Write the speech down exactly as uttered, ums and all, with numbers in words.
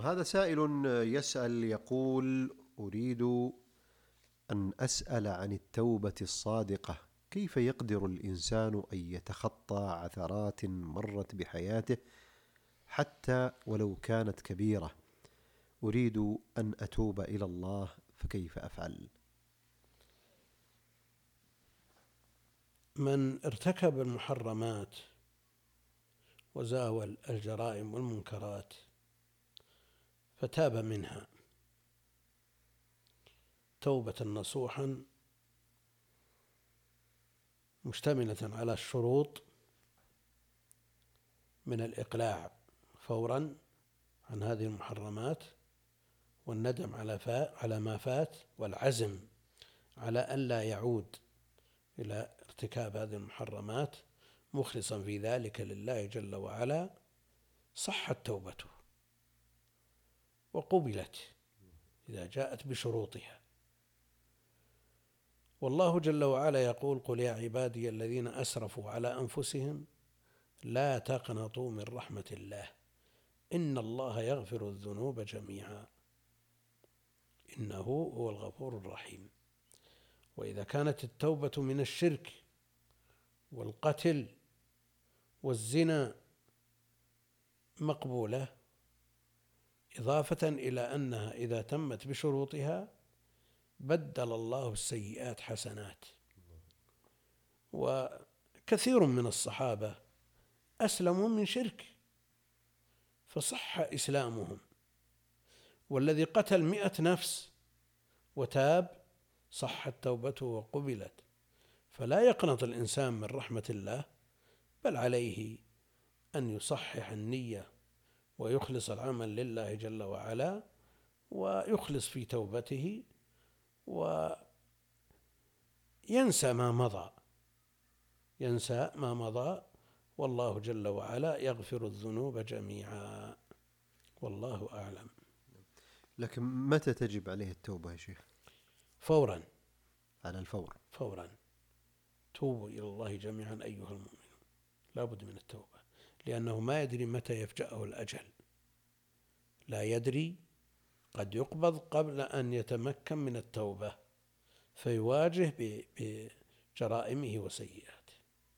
هذا سائل يسأل يقول: أريد أن أسأل عن التوبة الصادقة، كيف يقدر الإنسان أن يتخطى عثرات مرت بحياته حتى ولو كانت كبيرة؟ أريد أن أتوب إلى الله، فكيف أفعل؟ من ارتكب المحرمات وزاول الجرائم والمنكرات فتاب منها توبة نصوحا مشتملة على الشروط من الإقلاع فورا عن هذه المحرمات، والندم على على ما فات، والعزم على أن لا يعود إلى ارتكاب هذه المحرمات مخلصا في ذلك لله جل وعلا، صحت توبته وقبلت إذا جاءت بشروطها. والله جل وعلا يقول: قل يا عبادي الذين أسرفوا على أنفسهم لا تقنطوا من رحمة الله إن الله يغفر الذنوب جميعا إنه هو الغفور الرحيم. وإذا كانت التوبة من الشرك والقتل والزنا مقبولة، إضافة إلى أنها إذا تمت بشروطها بدل الله السيئات حسنات. وكثير من الصحابة أسلموا من شرك فصح إسلامهم، والذي قتل مئة نفس وتاب صحت توبته وقبلت. فلا يقنط الإنسان من رحمة الله، بل عليه أن يصحح النية ويخلص العمل لله جل وعلا، ويخلص في توبته، وينسى ما مضى ينسى ما مضى والله جل وعلا يغفر الذنوب جميعا، والله أعلم. لكن متى تجب عليه التوبة يا شيخ؟ فورا، على الفور. فورا. توبوا إلى الله جميعا أيها المؤمنون، لا بد من التوبة، لأنه ما يدري متى يفجأه الأجل، لا يدري، قد يقبض قبل أن يتمكن من التوبة فيواجه بجرائمه وسيئاته.